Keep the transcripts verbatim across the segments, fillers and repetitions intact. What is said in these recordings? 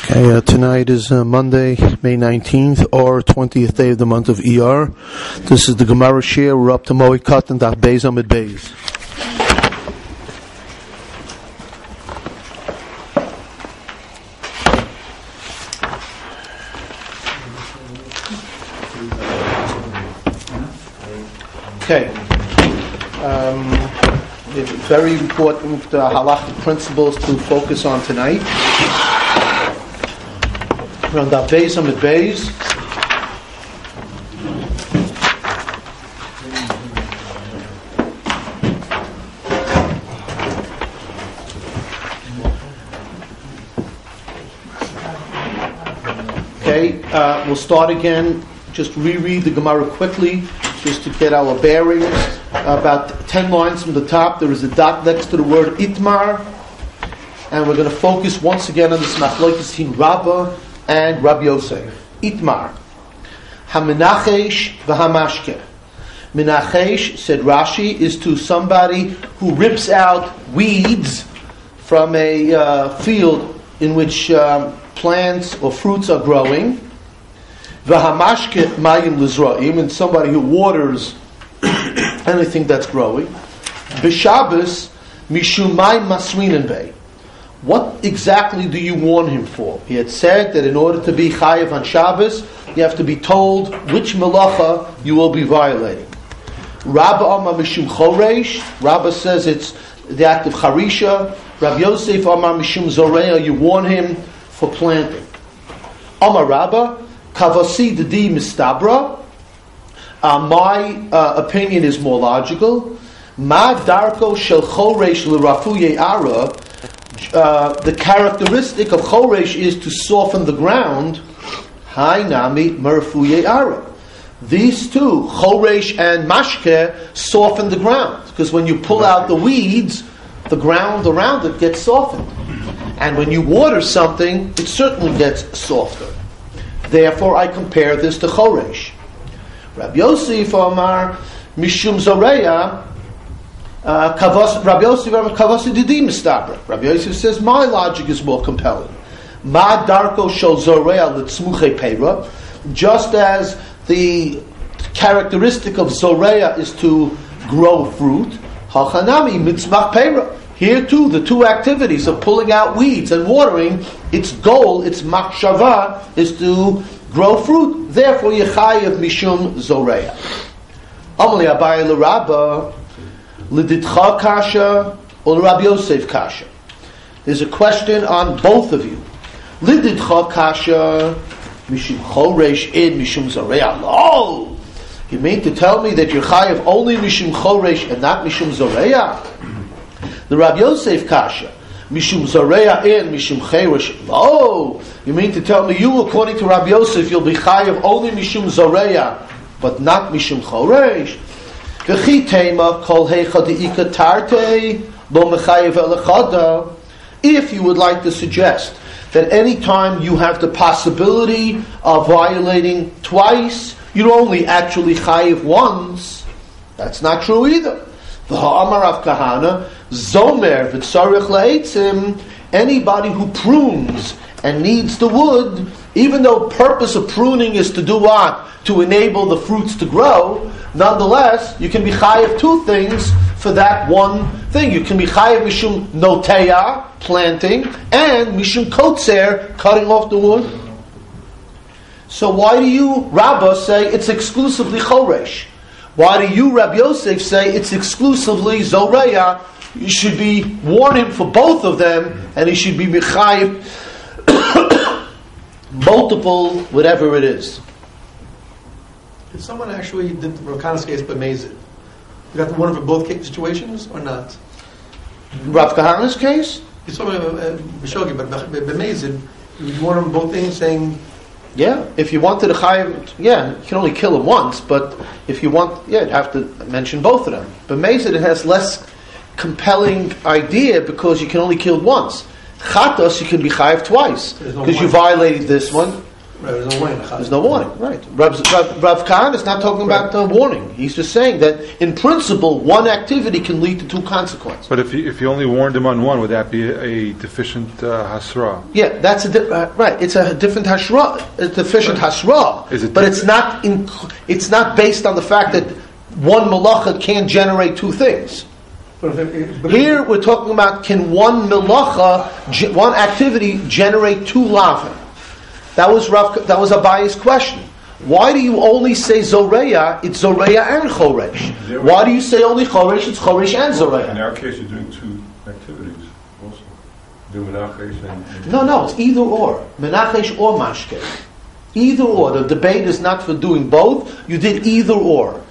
Okay, uh, tonight is uh, Monday, May nineteenth, or twentieth day of the month of E R. This is the Gemara Shir. We're up to Moekat and Daf Beis Amid Beis. Okay. Um, it's very important uh, halakhic principles to focus on tonight. We're on Daf Beis Amid Beis. Okay, uh, we'll start again. Just reread the Gemara quickly, just to get our bearings. Uh, about ten lines from the top, there is a dot next to the word Itmar, and we're going to focus once again on this machlokes between Rabbah and Rabbi Yosef. Itmar. Hamenachesh v'hamashke. Menachesh, said Rashi, is to somebody who rips out weeds from a uh, field in which um, plants or fruits are growing. V'hamashke mayim lizra'im, and somebody who waters anything that's growing. B'Shabbos mishum mayim masrinin bei. What exactly do you warn him for? He had said that in order to be chayiv on Shabbos, you have to be told which melacha you will be violating. Rabba Amar Mishum Choresh. Rabba says it's the act of charisha. Rabbi Yosef Amar Mishum Zoreya. You warn him for planting. Amar Rabba Kavasi Didi Mistabra. Uh, my uh, opinion is more logical. Ma Darko Shel Choresh L'Rafu Ye'ara. Uh, the characteristic of Choresh is to soften the ground. Hai Nami Merfu Ye'ara. These two, Choresh and Mashke, soften the ground. Because when you pull out the weeds, the ground around it gets softened. And when you water something, it certainly gets softer. Therefore, I compare this to Choresh. Rabbi Yosef Omar Mishum Zoreya. Uh, Rabbi Yosef Kavasi Didi Mistabra. Rabbi Yosef says my logic is more compelling. Ma Darko Shel Zoreya L'Tzmuche Peira. Just as the characteristic of Zoreya is to grow fruit, Hachanami Mitzmach Peira. Here too, the two activities of pulling out weeds and watering, its goal, its machshava, is to grow fruit. Therefore, Yechayev Mishum Zoreya. Amali Abaye L'Rabba L'Ditcha Kasha or Rabbi Yosef Kasha. There's a question on both of you. L'Ditcha Kasha Mishum Choresh in Mishum Zoreya. No! You mean to tell me that you're chayav only Mishum Choresh and not Mishum Zoreya? The Rabbi Yosef Kasha Mishum Zoreya in Mishum Choresh. No! You mean to tell me you, according to Rabbi Yosef, you'll be chayav only Mishum Zoreya but not Mishum Choresh? If you would like to suggest that any time you have the possibility of violating twice, you're only actually chayiv once, that's not true either. The Ha'amar of Kahana, Zomer v'tzarich le'etzim, anybody who prunes and needs the wood, even though the purpose of pruning is to do what? To enable the fruits to grow, nonetheless, you can be chayiv two things for that one thing. You can be chayiv mishum noteya, planting, and mishum kotzer, cutting off the wood. So why do you, Rabbah, say it's exclusively choresh? Why do you, Rabbi Yosef, say it's exclusively zoreya? You should be warning for both of them, and he should be mechayiv multiple, whatever it is. Did someone actually did the Rav Kahana's case b'mezid? You got the one for both situations or not? Rav Kahana's case? It's sort of b'shogi, but b'mezid, you want them both things saying. Yeah, if you wanted to chayiv, yeah, you can only kill him once. But if you want, yeah, you'd have to mention both of them. B'mezid, it has less compelling idea because you can only kill once. Chatos, you can be chayiv twice because you violated this one. Right, there's no warning. There's no warning, right. Rav, Rav, Rav Kahana is not talking about the warning. He's just saying that, in principle, one activity can lead to two consequences. But if you, if you only warned him on one, would that be a, a deficient uh, hasra? Yeah, that's a di- uh, right. It's a different hasra, a deficient hasra. Is it but it's not in, it's not based on the fact that one malacha can't generate two things. But if it, but Here we're talking about, can one malacha, ge- one activity generate two lavin? That was Rav, that was Abaye's question. Why do you only say zoreya? It's zoreya and choresh. Why do you say only choresh? It's choresh and In zoreya. our case, you're doing two activities also. Do menachesh and, and No, no, it's either or. Menachesh or mashke. Either or. The debate is not for doing both. You did either or.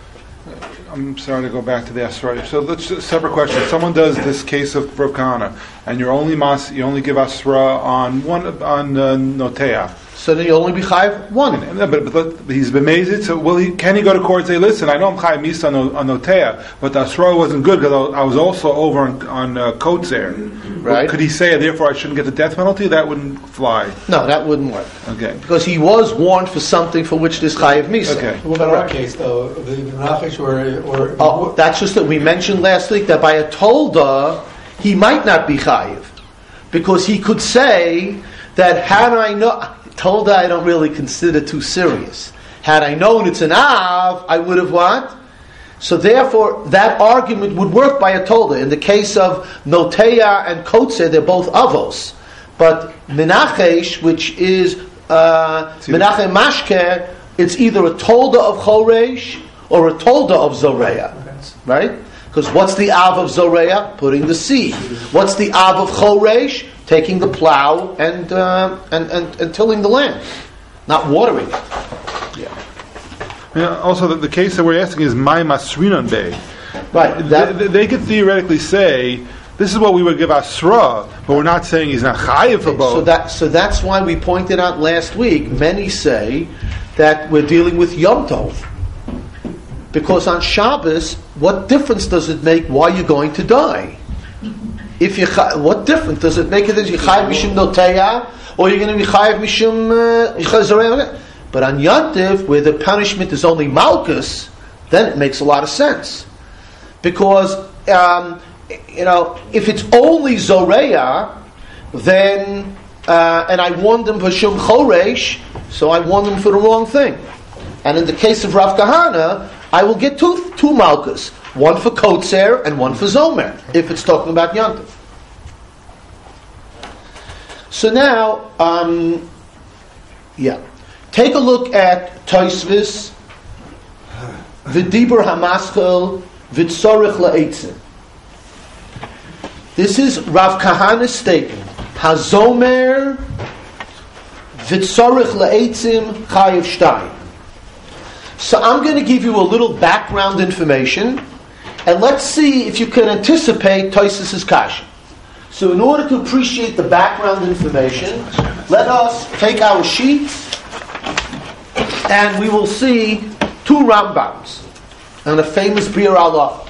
I'm sorry to go back to the asra. So let's just, separate question. Someone does this case of Rav Kahana, and you're only mas, you only give asra on one on uh, notea. So then you only be chayiv one. And- and- But, but, but he's bemazed. So will he? Can he go to court and say, "Listen, I know I'm chayiv misa on, on notea, but the asra wasn't good because I was also over on, on uh, kotzer." Right. Could he say, therefore, I shouldn't get the death penalty? That wouldn't fly. No, that wouldn't work. Okay. Because he was warned for something for which this chayiv misa. Okay. what about our case though? The menachesh or or Oh, that's just that we mentioned last week that by a tolda, he might not be chayiv. Because he could say that had I know, tolda I don't really consider too serious. Had I known it's an av, I would have what? So therefore, that argument would work by a tolda. In the case of noteya and kotze, they're both avos. But menachesh, which is uh, menachem mashke, it's either a tolda of choresh or a tolda of zoreya. Right? Because what's the av of zoreya? Putting the seed. What's the av of choresh? Taking the plow and, uh, and, and, and tilling the land. Not watering it. Yeah. Yeah, also, the, the case that we're asking is my masrinon bay. Right. That, They, they could theoretically say, this is what we would give asra, but we're not saying he's not chayiv for both. So that so that's why we pointed out last week. Many say that we're dealing with Yom Tov, because on Shabbos, what difference does it make why you're going to die? If you what difference does it make if you're chayiv mishum noteya or you're going to be chayiv mishum chazorei? But on Yom Tov, where the punishment is only malchus, then it makes a lot of sense, because. Um, You know, if it's only Zoreya, then, uh, and I warned them for Shum Choresh, so I warned them for the wrong thing. And in the case of Rav Kahana, I will get two, two Malkas, one for Kotzer and one for Zomer, if it's talking about Yantiv. So now, um, yeah, take a look at Tosfos, V'dibur Hamaschel, V'tzorich La'etzim. This is Rav Kahana's statement. Hazomer v'tzorich la'etzim chayiv shtayim. So I'm going to give you a little background information, and let's see if you can anticipate Tosfos' kasha. So in order to appreciate the background information, let us take our sheets, and we will see two Rambams and a famous Bir Allah.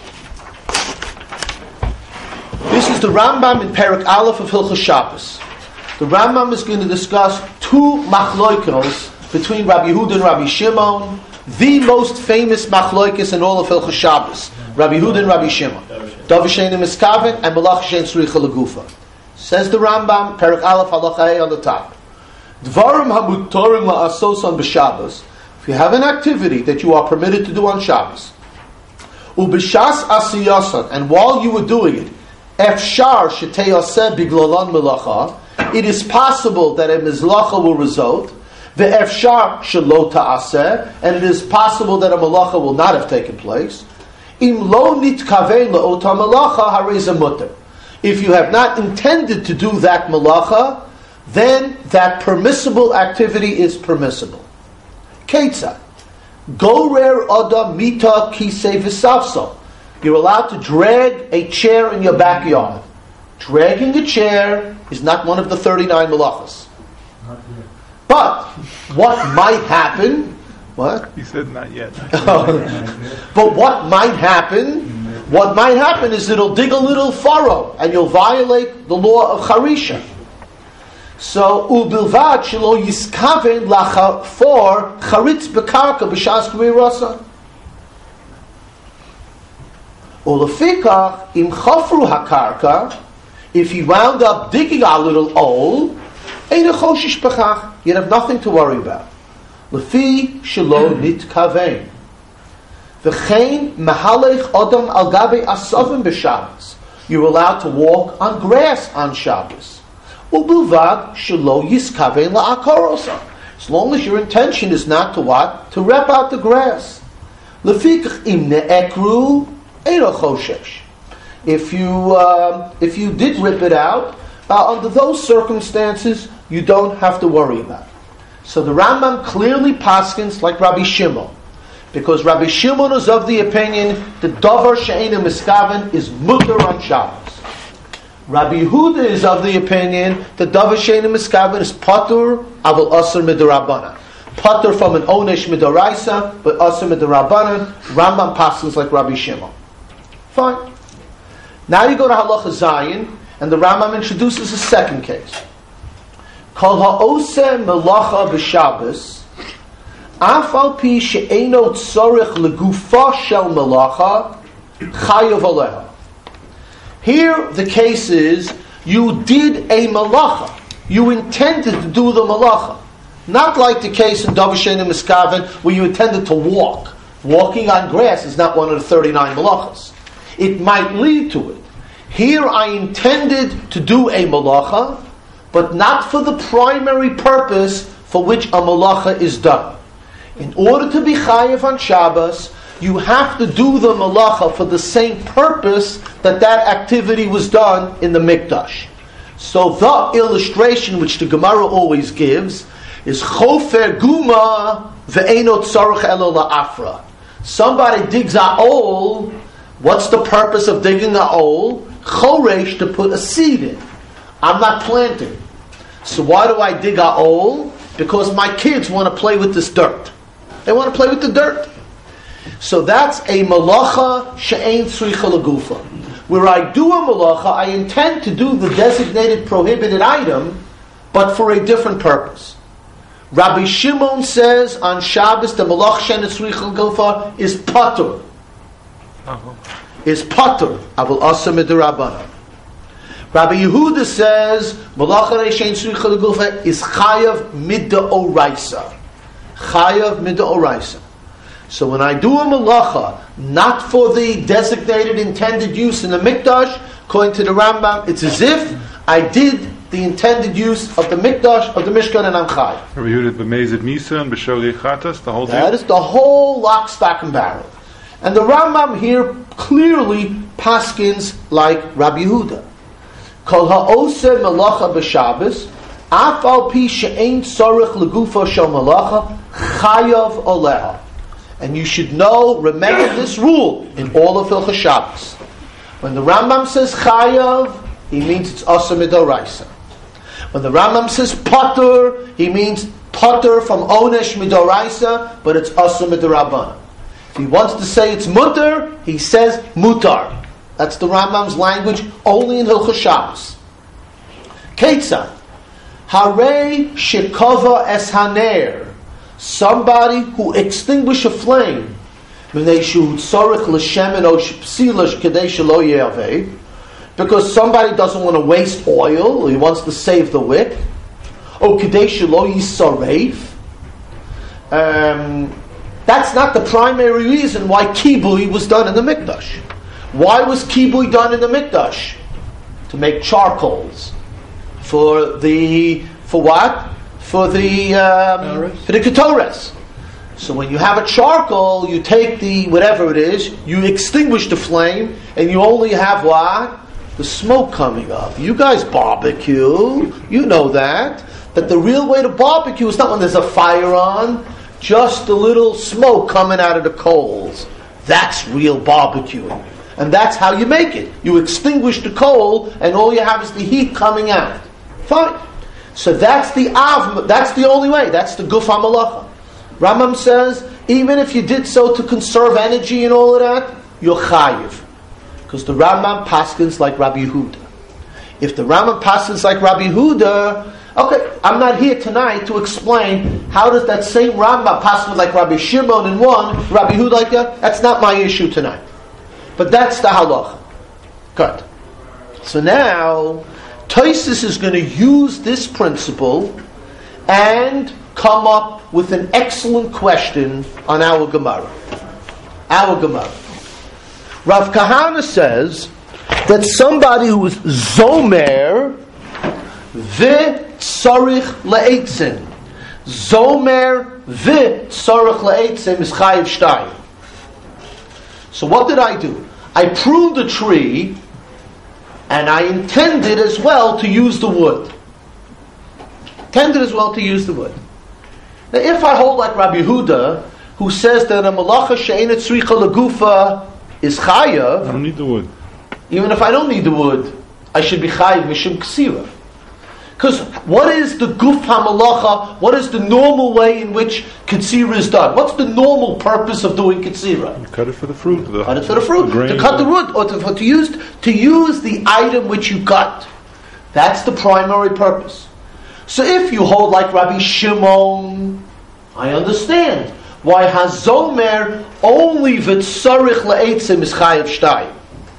This is the Rambam in Perek Aleph of Hilchos Shabbos. The Rambam is going to discuss two machloikos between Rabbi Yehuda and Rabbi Shimon, the most famous machloikos in all of Hilchos Shabbos. Rabbi Yehuda and Rabbi Shimon. Davar she'eino miskaven and Malacha she'ein tzricha legufa. Says the Rambam, Perek Aleph Halacha Hey on the top. Dvarim hamutarim la'asos on b'Shabbos. If you have an activity that you are permitted to do on Shabbos, u'b'shas asiyasan, and while you were doing it, Efshar sheteyaseh biglalan melacha. It is possible that a mizlacha will result. Ve'efshar shelo ta'aseh, and it is possible that a melacha will not have taken place. Im lo nitkaven le'ota melacha harei mutter. If you have not intended to do that melacha, then that permissible activity is permissible. Ketzah gorer adam mita kisei v'safsal. You're allowed to drag a chair in your backyard. Dragging a chair is not one of the thirty-nine malachas. But what might happen? What? He said not yet. But what might happen? What might happen is it'll dig a little furrow and you'll violate the law of Charisha. So, ubilvad shelo yiskaven lacha for charitz bekarka b'shas gvirasa. Ulefikach im chafru hakarka, if he wound up digging a little hole, ein choshish b'chach, you'd have nothing to worry about. Lefi shelo nitkaven. V'chein mahalech odom al gabe asovim b'Shabbos. You're allowed to walk on grass on Shabbos. Ubilvad shelo yiskaven la'akorosa. As long as your intention is not to what? To rip out the grass. Lefikach im ne'ekru eino choshesh. If you um, if you did rip it out, uh, under those circumstances, you don't have to worry about it. So the Rambam clearly paskins like Rabbi Shimon, because Rabbi Shimon is of the opinion that davar she'einu miskaven is mutter on Shabbos. Rabbi Yehuda is of the opinion that davar she'einu miskaven is patur aval asur midrabanan. Patur from an onesh midoraisa, but asur midrabanan. Rambam paskins like Rabbi Shimon. Fine. Now you go to Halacha Zayin, and the Rambam introduces a second case. Kol ha'oseh melacha b'Shabbos, af al pi she'eino tzorich legufa shel melacha, chayav aleha. Here the case is, you did a melacha. You intended to do the melacha. Not like the case in davar she'einu miskaven, where you intended to walk. Walking on grass is not one of the thirty-nine melachas. It might lead to it. Here I intended to do a malacha, but not for the primary purpose for which a malacha is done. In order to be chayiv on Shabbos, you have to do the malacha for the same purpose that that activity was done in the mikdash. So the illustration which the Gemara always gives is chofer guma ve'eno tzarich elo la'afra. Somebody digs a hole. What's the purpose of digging a hole? Choresh, to put a seed in. I'm not planting. So why do I dig a hole? Because my kids want to play with this dirt. They want to play with the dirt. So that's a malacha she'ein tzricha legufa. Where I do a malacha, I intend to do the designated prohibited item, but for a different purpose. Rabbi Shimon says on Shabbos the malacha she'ein tzricha legufa is patur. Is patur avol asa midrabanan. Rabbi Yehuda says malacha she'ein tzricha legufa is chayav midaoraisa. Chayav midaoraisa. So when I do a malacha, not for the designated intended use in the mikdash, according to the Rambam, it's as if I did the intended use of the mikdash, of the mishkan, and I'm chayav. Rabbi Yehuda b'mezid misa and b'shogeg chatas, the whole thing. That is the whole lock, stock, and barrel. And the Rambam here clearly paskins like Rabbi Yehuda. Kol ha'oseh melacha b'Shabbos, af al pi she'ein tzarich legufa shel melacha, chayav oleha. And you should know, remember this rule in all of Hilchos Shabbos. When the Rambam says chayav, he means it's asa midoraisa. When the Rambam says patur, he means patur from onesh midoraisa, but it's asa midorabanan. If he wants to say it's mutar, he says mutar. That's the Rambam's language only in Hilchos Shabbos. Ketzad, harei shekova es haner. Somebody who extinguished a flame, because somebody doesn't want to waste oil, or he wants to save the wick, or um, that's not the primary reason why kibui was done in the mikdash. Why was kibui done in the mikdash? To make charcoals for the for what? For the um, for the ketores. So when you have a charcoal, you take the whatever it is, you extinguish the flame, and you only have what? The smoke coming up. You guys barbecue, you know that. But the real way to barbecue is not when there's a fire on, just a little smoke coming out of the coals. That's real barbecuing. And that's how you make it. You extinguish the coal, and all you have is the heat coming out. Fine. So that's the av, that's the only way. That's the guf hamalacha. Rambam says, even if you did so to conserve energy and all of that, you're chayiv. Because the Rambam paskins like Rabbi Yehuda. If the Rambam paskins like Rabbi Yehuda, Okay, I'm not here tonight to explain how does that same Rambam pass with like Rabbi Shimon in one, Rabbi Yehuda like that. That's not my issue tonight. But that's the halacha. Good. So now, Tosfos is going to use this principle and come up with an excellent question on our Gemara. Our Gemara. Rav Kahana says that somebody who is Zomer v'tzarich le'etzim. Zomer v'tzarich le'etzim is chayiv shtayim. So what did I do? I pruned the tree and I intended as well to use the wood. Intended as well to use the wood. Now if I hold like Rabbi Yehuda, who says that a malacha she'ena tzricha legufa is chayav, I don't need the wood. even if I don't need the wood, I should be chayiv mishum ksira. Because what is the guf ha-malacha? What is the normal way in which katsira is done? What's the normal purpose of doing katsira? You cut it for the fruit. The, Cut it for the fruit. the grain. To cut the root, or to, to use to use the item which you cut. That's the primary purpose. So if you hold like Rabbi Shimon, I understand why hazomer only v'tzarich le'etzim is chayav shtayim.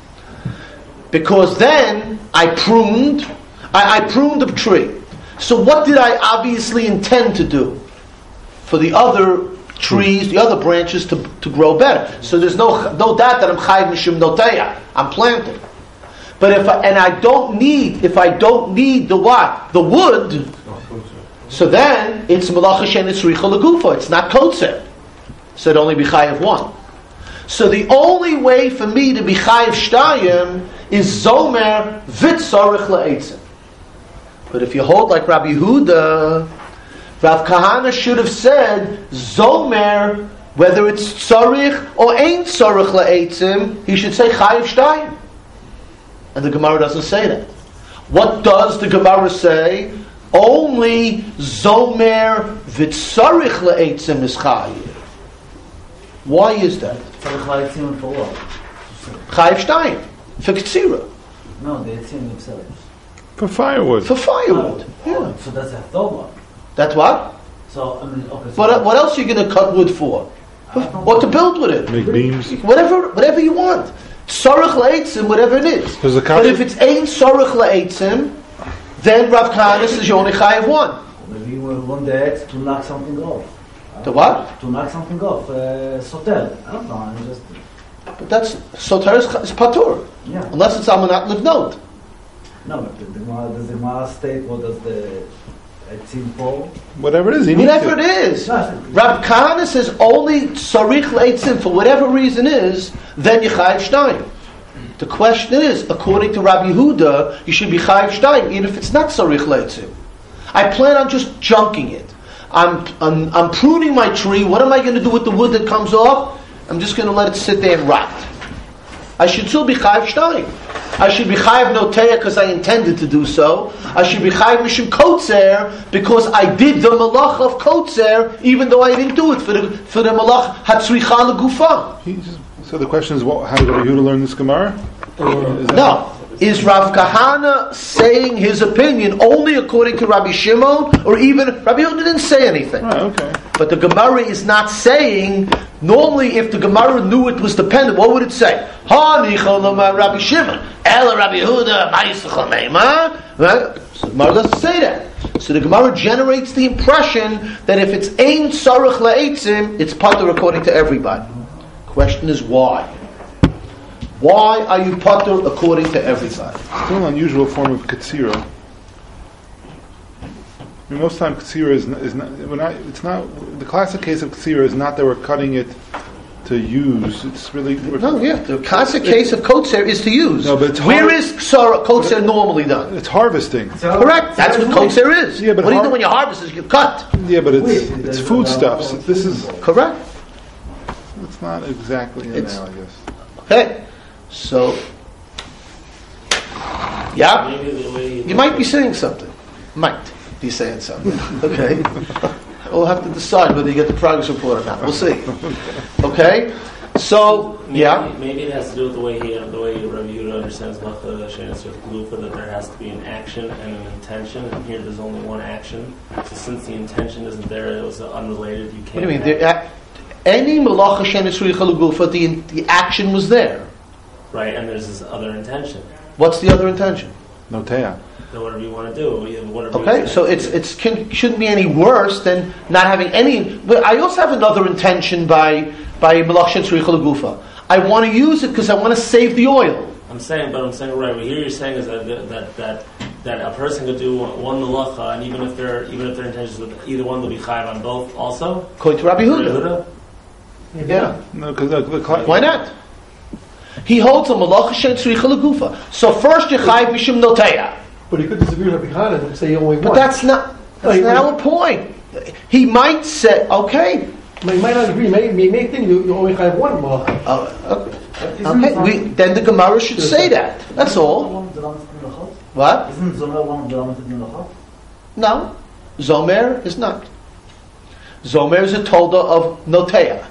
Because then I pruned, I, I pruned the tree. So what did I obviously intend to do? For the other trees, the other branches to, to grow better. So there's no no doubt that I'm chayav mishum noteya. I'm planting. But if I, and I don't need, if I don't need the what? The wood, so then it's malacha she'ena tzricha legufa. It's not kotzer. So it'd only be chayav one. So the only way for me to be chayav shtayim is zomer v'tzarich le'etzim. But if you hold like Rabbi Yehuda, Rav Kahana should have said zomer, whether it's tzarich or ain't tzarich le'etzim, he should say chayav shtayim. And the Gemara doesn't say that. What does the Gemara say? Only zomer v'tzarich le'etzim is chayav. Why is that? Tzarich le'etzim for what? Chayav shtayim. For Ketzira. No, the etzim themselves. For firewood. For firewood. Oh, Yeah. so that's a thought. That's what? So, I mean, okay. So What, what else are you going to cut wood for? Or to build with it? Make beams. Whatever whatever you want. Sarach la'etzim, whatever it is. Does the But kasha- if it's ain't sarach la'etzim, then Rav Kahana says you only chayav one. maybe we want the ex to knock something off. The what? To knock something off. Uh, sotel. I don't know. I'm just. But that's soter is, is patur. Yeah. Unless it's almanat livnot. No, but the, the, does the Gemara state what does the etzim for? Whatever it is, you need Whatever to. it is. No, I think- Rav Kahana says only sarich la'etzim, for whatever reason is, then you chayav shtayim. The question is, according to Rabbi Yehuda, you should be chayav shtayim, even if it's not sarich la'etzim. I plan on just junking it. I'm, I'm, I'm pruning my tree. What am I going to do with the wood that comes off? I'm just going to let it sit there and rot. I should still be chayav shtayim. I should be chayav noteya because I intended to do so. I should be chayav mishum kotzer because I did the malach of kotzer, even though I didn't do it for the for the malach hatzricha legufa. He just- So the question is, what, how did Rabbi Yehuda learn this Gemara? Is that- No. Is Rav Kahana saying his opinion only according to Rabbi Shimon, or even Rabbi Yehuda didn't say anything? Right, okay. But the Gemara is not saying. Normally, if the Gemara knew it was dependent, what would it say? Ha nicholama Rabbi Shimon, Ela Rabbi Yehuda, ma'isachamema. Right? So the Gemara doesn't say that. So the Gemara generates the impression that if it's ein sarach la'etzim, it's patur according to everybody. Question is why? Why are you patur according to everybody? Still an unusual form of katsira. I mean, most time katsira is not, is not, when I, it's not, the classic case of katsira is not that we're cutting it to use, it's really... we're- No, yeah. The classic case of kotzer is to use. No, but it's Where hard- is sarah, kotzer normally done? It's harvesting. So- Correct. That's what kotzer is. Yeah, but what do you har- do when you harvest? Is you cut. Yeah, but it's Wait, it's there's foodstuffs. a- This is, Correct. it's not exactly in It's- there, I guess. Okay. So, yeah, you might be saying something. Might be saying something. Okay. We'll have to decide whether you get the progress report or not. We'll see. Okay. So, maybe, yeah. Maybe it has to do with the way he, the way Rabbi Yehuda understands Malacha Shenis Glufa, that there has to be an action and an intention, and here there's only one action. So since the intention isn't there, it was unrelated. You can't. What do you mean? There, uh, any Malacha Shenis Gufa, the the action was there. Right, and there's this other intention. What's the other intention? Notea. So whatever you want to do, whatever. Okay, you so it's it's can, shouldn't be any worse than not having any. But I also have another intention by by Malacha Shenis Gufa. I want to use it because I want to save the oil. I'm saying, but I'm saying right. What here you're saying is that that that that a person could do one malacha, and even if their even if their intentions with either one, they'll be chayav on both. Also, According to Rabbi Yehuda. Yeah. No, because the, the cl- Why not? He holds a malacha shein tzricha legufa. So first you chayiv mishum noteya. But he could disagree with Rabbi Hanan and say only one. But that's not that's No, not he- our point. He might say, okay, But you might not agree. May may may think you, you only have one malacha. uh, okay, okay. We, then the Gemara should say that. That's all. One of the limited melachot? What? Isn't Zomer one of the limited melachot? No, Zomer is not. Zomer is a tolda of noteya.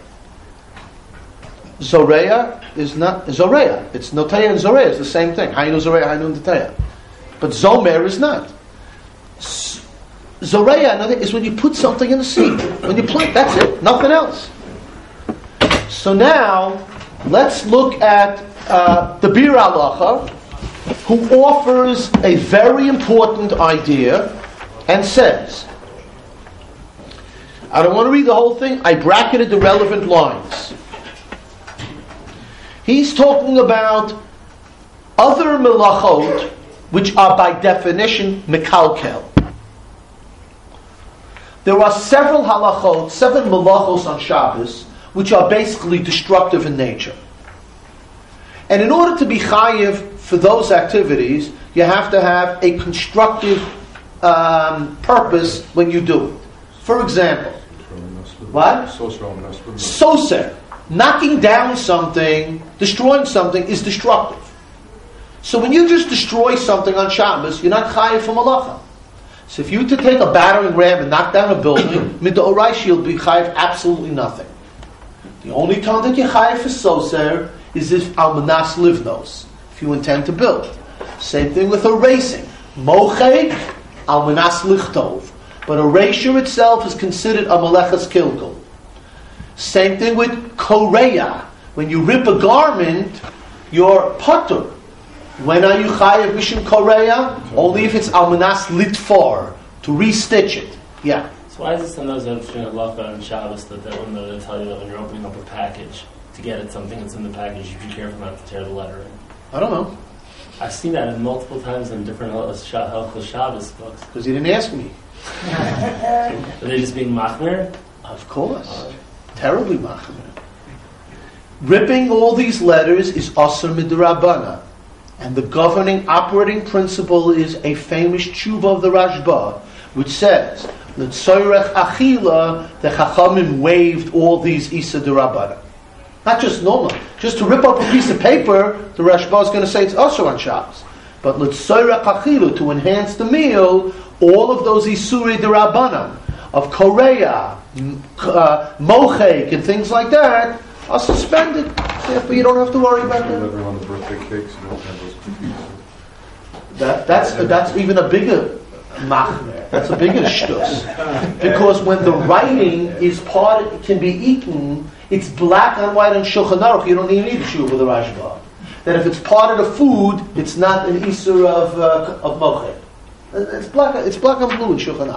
Zoreya is not Zoreya. It's noteya and Zoreya. It's the same thing. Hainu Zoreya, Hainu noteya. But Zomer is not. Z- Zoreya another is when you put something in the seed. When you plant, that's it. Nothing else. So now, let's look at uh, the Bir Halacha, who offers a very important idea and says, I don't want to read the whole thing, I bracketed the relevant lines. He's talking about other melachot, which are by definition mekalkel. There are several halachot, seven melachos on Shabbos, which are basically destructive in nature. And in order to be chayiv for those activities, you have to have a constructive um, purpose when you do it. For example, what? Soser. Knocking down something, destroying something is destructive. So when you just destroy something on Shabbos, you're not chayiv for malacha. So if you were to take a battering ram and knock down a building, mid'oraysh you'll be chayiv absolutely nothing. The only time that you're chayiv for soser is if almanas livnos, if you intend to build. Same thing with erasing. Mochek, almanas lichtov. But erasure itself is considered a malechas kilgul. Same thing with koreya. When you rip a garment, you're patur. When are you chayav mishum koreya? Only if it's almanas litfor, to restitch it. Yeah. So why is it sometimes interesting at halacha on Shabbos that they, when they tell you that when you're opening up a package to get at something that's in the package, you be careful not to tear the lettering? I don't know. I've seen that multiple times in different Hilchos Shabbos books. Because you didn't ask me. Are they just being machmir? Of course. Terribly machmir. Ripping all these letters is asur midrabana. And the governing operating principle is a famous tshuva of the Rashba, which says, L'tzoyrech achila, the Chachamim waived all these isa derabana. Not just normal. Just to rip up a piece of paper, the Rashba is going to say it's asur on Shabbos. But L'tzoyrech achila, to enhance the meal, all of those isuri derabana, of koreya, uh, mochek, and things like that, are suspended. Therefore, you don't have to worry about that. On the birthday cakes, you don't have those cookies. That, that's that's even a bigger machmer. That's a bigger shtus. Because when the writing is part, it can be eaten. It's black on white on Shulchan Aruch. You don't even need to shoot with a Rashba. That if it's part of the food, it's not an isur of uh, of mochet. It's black. It's black on blue in Shulchan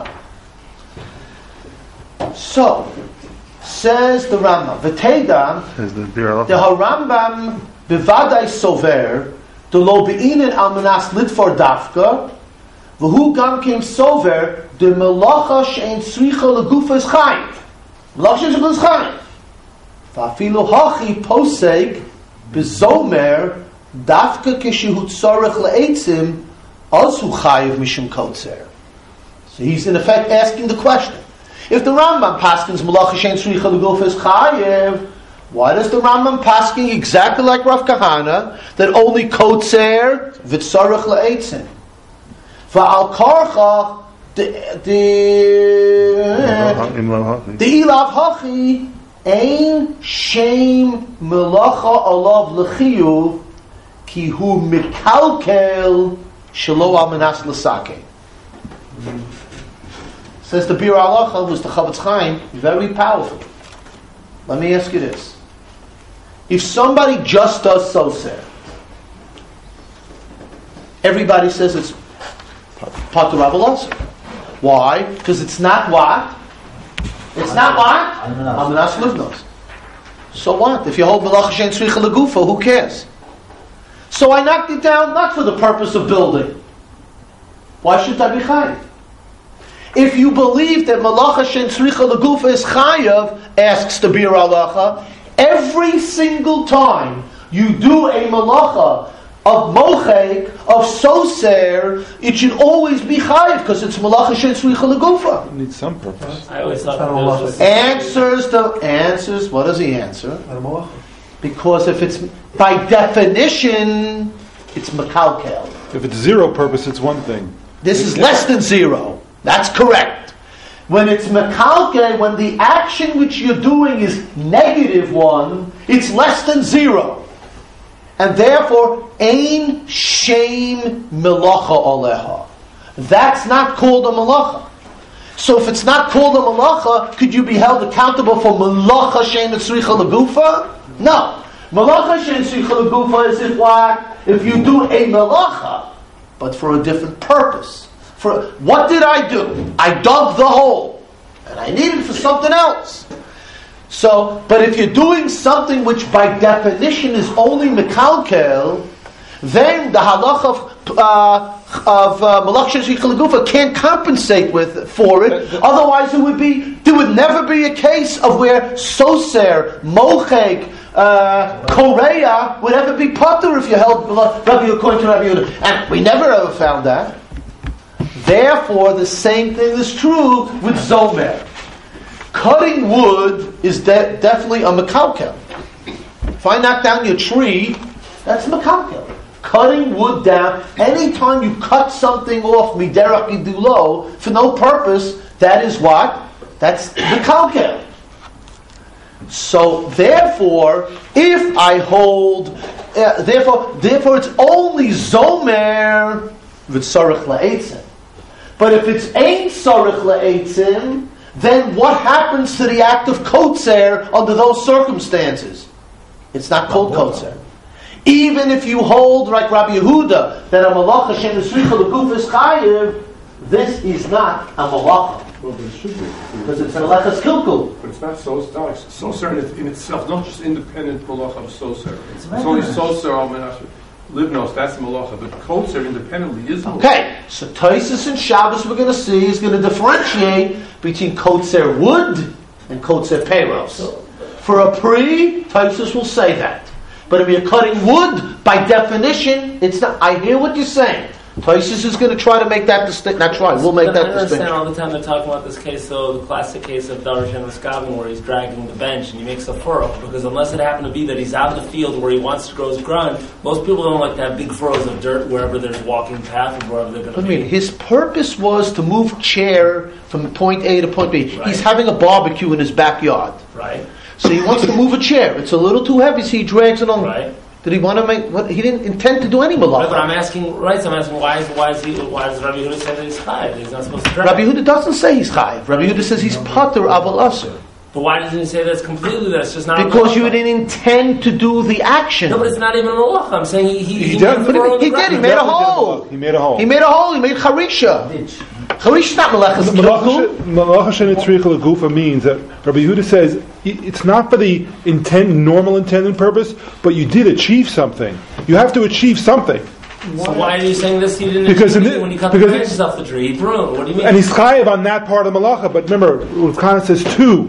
Aruch. So says the Rambam. V'teidam the Harambam bevadai sover. The lo beinin almanas litfor dafka, v'hu gam kim sover the melacha shein tzricha legufa is chayiv. Melacha shein tzricha is chayiv. V'afilu hachi poseg bezomer dafka kishehu tzorich le'etzim azu chayiv mishum kotzer. So he's in effect asking the question: if the Rambam paskins melacha shein tzricha legufa is chayiv, why does the Rambam pasking exactly like Rav Kahana that only kotzer v'tzarech la'etzim? Va'al karcha the the the ilav hachi Ein shame melacha alav l'chiyuv ki hu mikalkel shelo al menas l'sake. Says the Bir Halacha, who's the Chavetz Chaim, very powerful. Let me ask you this. If somebody just does soser, everybody says it's Patur Avalos. Why? Because it's not what? It's not what? Almanas Livnos. So what? If you hold Melach Shein Tzricha Legufa, who cares? So I knocked it down not for the purpose of building. Why should I be chayiv? If you believe that Malacha Shein Tzricha Legufa is chayav, asks the Bir Halacha, every single time you do a malacha of mochek, of soser, it should always be chayiv because it's Malacha Shein Tzricha Legufa. It needs some purpose. I always thought that there was just Answers the answers. What does he answer? Because if it's by definition, it's makalkel. If it's zero purpose, it's one thing. This is less than zero. That's correct. When it's mekalke, when the action which you're doing is negative one, it's less than zero. And therefore, ein shame melacha aleha. That's not called a malacha. So if it's not called a malacha, could you be held accountable for malacha shein tzricha legufa? No. Malacha shein tzricha legufa is if what? If you do a malacha, but for a different purpose. For what did I do? I dug the hole, and I need it for something else. So, but if you're doing something which by definition is only mekalkel, then the halacha of uh, of Malach Shein Tzricha Legufa can't compensate with for it. Otherwise, it would be there would never be a case of where soser, mochek, uh, korea would ever be potter if you held Rabbi according to Rabbi Yehuda, and we never ever found that. Therefore, the same thing is true with zomer. Cutting wood is de- definitely a mekalkel. If I knock down your tree, that's mekalkel. Cutting wood down, anytime you cut something off miderach idulo for no purpose, that is what? That's mekalkel. So therefore, if I hold, uh, therefore, therefore it's only zomer v'tzarich la'etzim. But if it's ein tzarich la'etzim, then what happens to the act of kotzer under those circumstances? It's not called kotzer. Even if you hold, like Rabbi Yehuda, that a malacha shein tzricha legufa is chayiv, this is not a malacha. Well, but it should be. Because it's an malachas kilkul. But it's not so, it's not like soser in, it, in itself, not just independent malacha of soser. It's, it's only soser al menashe. Livnos, that's malacha, but kotzer independently is malacha. Okay, so Tosfos and Shabbos we're going to see is going to differentiate between kotzer wood and kotzer peiros. For a pre, Tosfos will say that. But if you're cutting wood, by definition, it's not. I hear what you're saying. Tosfos is going to try to make that distinction. Not try. We'll make but that I understand distinction. all the time they're talking about this case, though, the classic case of Darash and Skavin, where he's dragging the bench and he makes a furrow. Because unless it happened to be that he's out in the field where he wants to grow his ground, most people don't like to have big furrows of dirt wherever there's walking path or wherever they're going to I be. mean, his purpose was to move chair from point A to point B. Right. He's having a barbecue in his backyard. Right. So he wants to move a chair. It's a little too heavy, so he drags it on. Right. Did he want to make? What, he didn't intend to do any Right, but malacha. I'm asking, right, so I'm asking, why is, why is he, why does Rabbi Yehuda say that he's chayiv? He's not supposed to drag. Rabbi Yehuda doesn't say he's chayiv. Rabbi Yehuda says he's pater aval aser. But why doesn't he say that's completely, that's just not a Because malacha? you didn't intend to do the action. No, but it's not even a malacha. I'm saying he, he, He he, did- made a But furrow in he the did. He ground. made a hole. He made a hole. He made a hole. He made charisha. Charisha is not malachas kilkul. Malacha shein tzricha legufa means that Rabbi Yehuda says it's not for the intent, normal intended purpose, but you did achieve something. You have to achieve something. So why are you saying this? He didn't Because achieve in it the- when he cut the because branches off the tree. He threw it. What do you mean? And he's chayiv on that part of the malacha. But remember, Rav Kahana says two.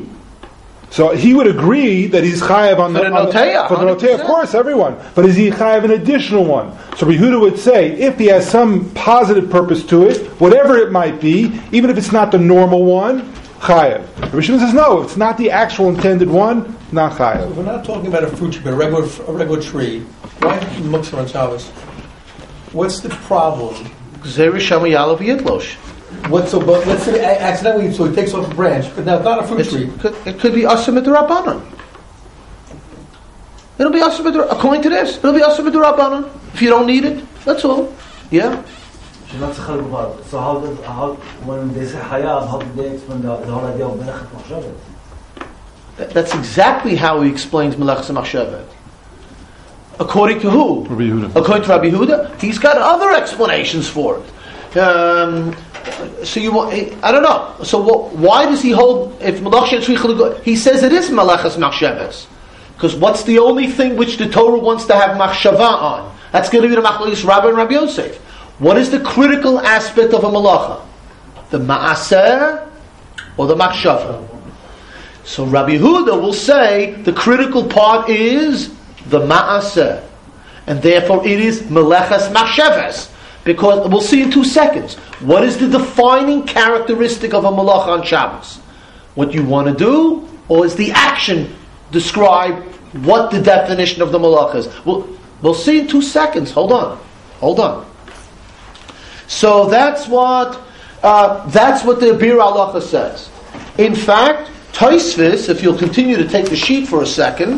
So he would agree that he's chayiv on For the, the on noteya, for the one hundred noteya, of percent. course, everyone. But is he chayiv an additional one? So Rabbi Yehuda would say, if he has some positive purpose to it, whatever it might be, even if it's not the normal one, chayiv. Rabbi Shimon says, no, if it's not the actual intended one, not chayiv. We're not talking about a fruit tree, but a regular, a regular tree. Why muktzah on Shabbos? What's the problem? Gzeir shama yalav yidlosh. What, so, but let's say a- accidentally, so he takes off a branch, but now it's not a fruit It's- tree. Could, it could be asur midrabanan. It'll be asur midrabanan. According to this, it'll be asur midrabanan. If you don't need it, that's all. Yeah. She's not so hard. So how does how when they say hayav, how do they explain the, the whole idea of melechet machshavet? Th- That's exactly how he explains Melechus Machshavet. According to who? Rabbi Yehuda. According to Rabbi Yehuda, he's got other explanations for it. Um, so you, want- I don't know. So what, why does he hold? If Melechus Tzricha, he says it is Melechus Machshavet, because what's the only thing which the Torah wants to have machshava on? That's going to be the Machlokes Rabbi and Rabbi Yosef. What is the critical aspect of a malacha? The ma'aseh or the machshava? So Rabbi Yehuda will say the critical part is the ma'aseh, and therefore it is meleches machshavas. Because we'll see in two seconds. What is the defining characteristic of a malacha on Shabbos? What you want to do, or is the action describe what the definition of the malacha is? We'll, we'll see in two seconds. Hold on, hold on. So that's what uh, that's what the Bir Halacha says. In fact, Tosfos, if you'll continue to take the sheet for a second,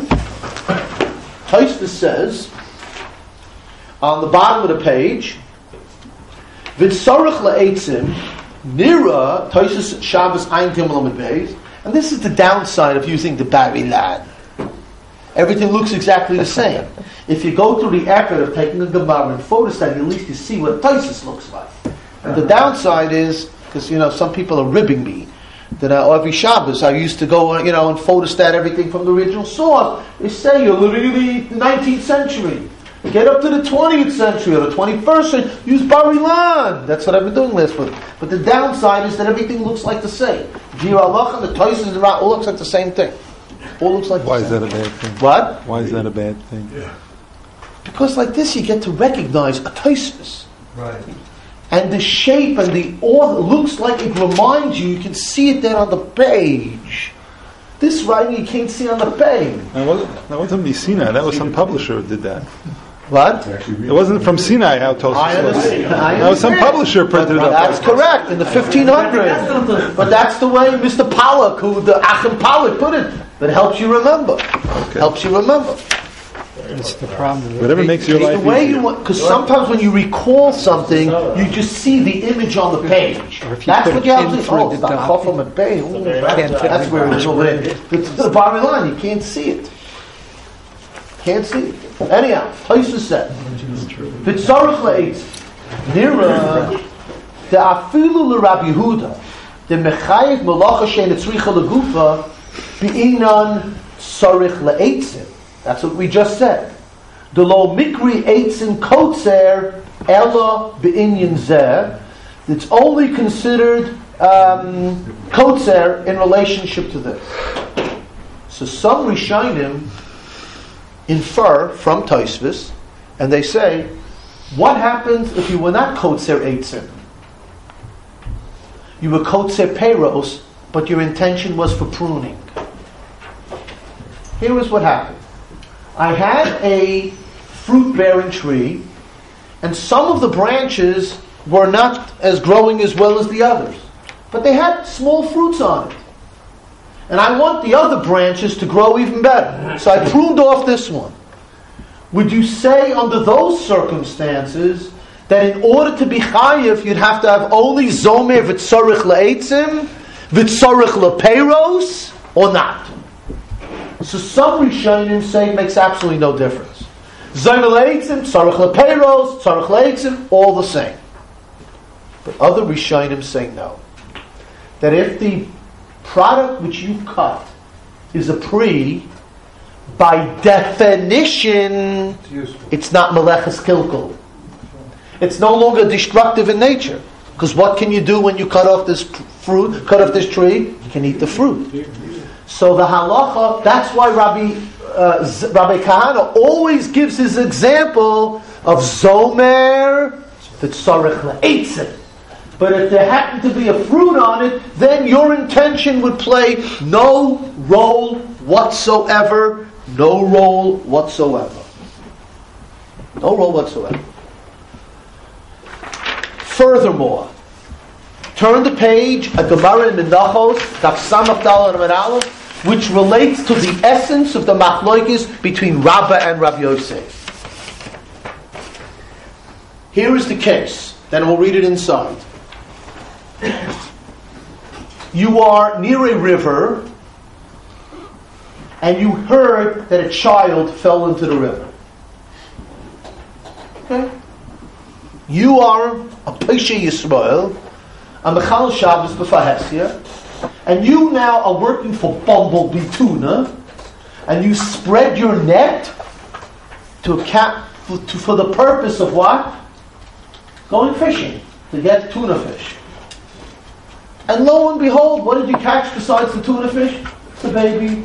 Tosfos says on the bottom of the page, V'tzarich la'etzim nira Tosfos Shabbos Ein Gimel Amud Beis, and this is the downside of using the Bari Lad. Everything looks exactly the same. If you go through the effort of taking a Gemara and photostat, at least you see what Tosfos looks like. And the downside is, because you know some people are ribbing me, that uh, every Shabbos I used to go, uh, you know, and photostat everything from the original source. They say you're literally the nineteenth century. Get up to the twentieth century or the twenty-first century. Use Bar-Ilan. That's what I've been doing last week. But the downside is that everything looks like the same. Bir Halacha and the Tosfos and the Ra all looks like the same thing. All looks like. Why the is same. that a bad thing? What? Why is that a bad thing? Because like this, you get to recognize a Tosfos. Right. And the shape and the order looks like it reminds you. You can see it there on the page. This writing you can't see on the page. That wasn't, that wasn't me Sinai. That was some publisher who did that. What? It wasn't from Sinai how Tosfos I was. understand. I That was some understand. publisher printed it up. That's correct, in the fifteen hundreds. But that's the way Mister Pollack, who the Achim Pollack put it. That helps you remember. Helps you remember. It's the problem. Whatever makes your It's life the way easier. you want, because sometimes when you recall something, you just see the image on the page. Or if you That's put what you it have to in do. for Oh, the it's not document. Chofam and Bey. Ooh, very That's much that's where it's over there. It's the bottom line. You can't see it. Can't see it. Anyhow, Tosfos said, "V'tzarich le'etz nira the afilu l'Rabbi Yehuda the mechayev malacha she'en tzricha legufa b'inan tzarich le'etzim." That's what we just said. The lo mikri eitzim kotzer ella b'inyan zeh. It's only considered um, kotzer in relationship to this. So some Rishonim infer from Tosfos, and they say, what happens if you were not kotzer eitzim? You were kotzer peiros, but your intention was for pruning. Here is what happened. I had a fruit-bearing tree, and some of the branches were not as growing as well as the others, but they had small fruits on it. And I want the other branches to grow even better. So I pruned off this one. Would you say under those circumstances that in order to be chayiv, you'd have to have only zomer v'tzorich le'etzim, v'tzorich le'peiros, or not? So some Rishonim say it makes absolutely no difference. Zomer le'etzim, tzorich le'peiros, tzorich le'etzim, all the same. But other Rishonim say no. That if the product which you cut is a pre, by definition, it's not meleches kilkul. It's no longer destructive in nature. Because what can you do when you cut off this fruit, cut off this tree? You can eat the fruit. So the halacha, that's why Rabbi uh, Z- Rabbi Kahana always gives his example of zomer v'tzarich le'etzim. But if there happened to be a fruit on it, then your intention would play no role whatsoever. No role whatsoever. No role whatsoever. Furthermore, Turn the page, a Gemara in Menachos, Daf Samach Daled Amud Aleph, which relates to the essence of the machlokes between Rabbah and Rav Yosef. Here is the case. Then we'll read it inside. You are near a river, and you heard that a child fell into the river. Okay? You are a Pesha Yisrael, a Mechal Shabbos B'Fahesia, and you now are working for Bumblebee Tuna, and you spread your net to cap for, to, for the purpose of what? Going fishing to get tuna fish. And lo and behold, what did you catch besides the tuna fish? The baby.